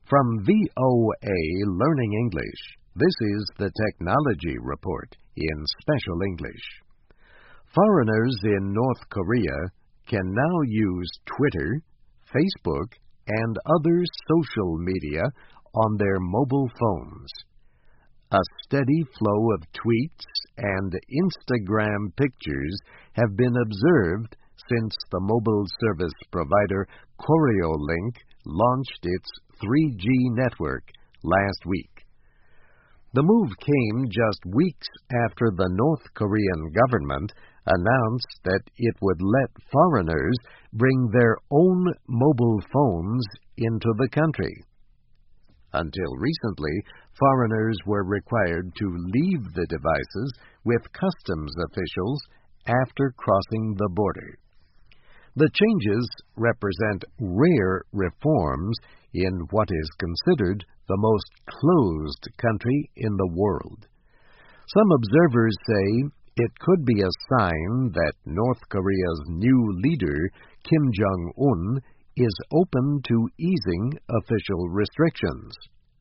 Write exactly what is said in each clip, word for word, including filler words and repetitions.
From V O A Learning English, this is the Technology Report in Special English. Foreigners in North Korea can now use Twitter, Facebook, and other social media on their mobile phones. A steady flow of tweets and Instagram pictures have been observed since the mobile service provider Koreolink launched its three G network last week. The move came just weeks after the North Korean government announced that it would let foreigners bring their own mobile phones into the country. Until recently, foreigners were required to leave the devices with customs officials after crossing the border. The changes represent rare reforms in what is considered the most closed country in the world. Some observers say it could be a sign that North Korea's new leader, Kim Jong-un, is open to easing official restrictions.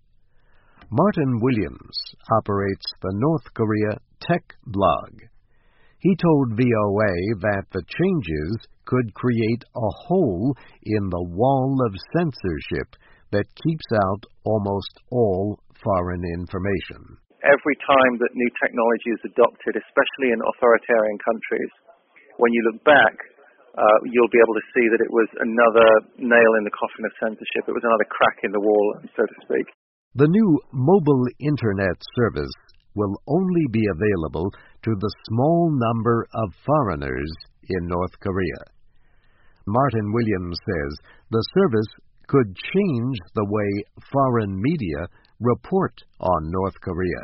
Martin Williams operates the North Korea Tech Blog. He told V O A that the changes could create a hole in the wall of censorship that keeps out almost all foreign information. Every time that new technology is adopted, especially in authoritarian countries, when you look back, uh, you'll be able to see that it was another nail in the coffin of censorship. It was another crack in the wall, so to speak. The new mobile Internet service will only be available to the small number of foreigners in North Korea. Martin Williams says the service could change the way foreign media report on North Korea.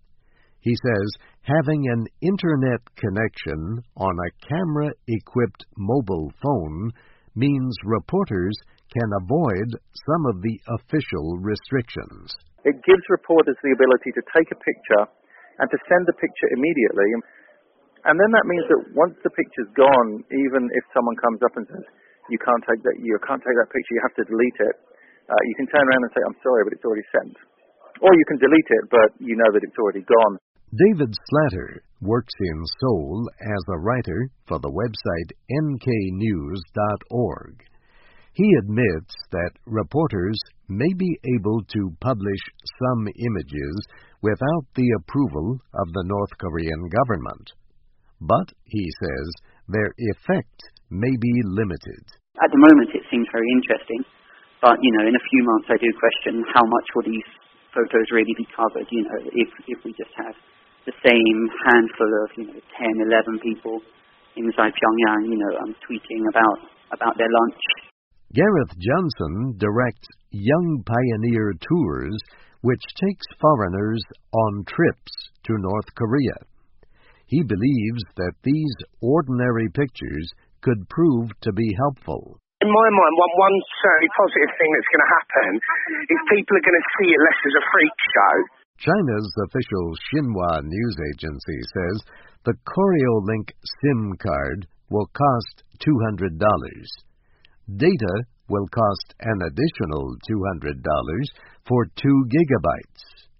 He says having an Internet connection on a camera-equipped mobile phone means reporters can avoid some of the official restrictions. It gives reporters the ability to take a picture and to send the picture immediately. And then that means that once the picture's gone, even if someone comes up and says, you can't take that, you can't take that picture, you have to delete it, uh, you can turn around and say, I'm sorry, but it's already sent. Or you can delete it, but you know that it's already gone. David Slatter works in Seoul as a writer for the website N K news dot org. He admits that reporters may be able to publish some images without the approval of the North Korean government. But, he says, their effect may be limited. At the moment it seems very interesting, but, you know, in a few months I do question how much will these photos really be covered, you know, if, if we just have the same handful of, you know, ten, eleven people inside Pyongyang, you know, um, tweeting about, about their lunch. Gareth Johnson directs Young Pioneer Tours, which takes foreigners on trips to North Korea. He believes that these ordinary pictures could prove to be helpful. In my mind, one, one certainly positive thing that's going to happen is people are going to see it less as a freak show. China's official Xinhua news agency says the Koreolink SIM card will cost two hundred dollars. Data will cost an additional two hundred dollars for two gigabytes.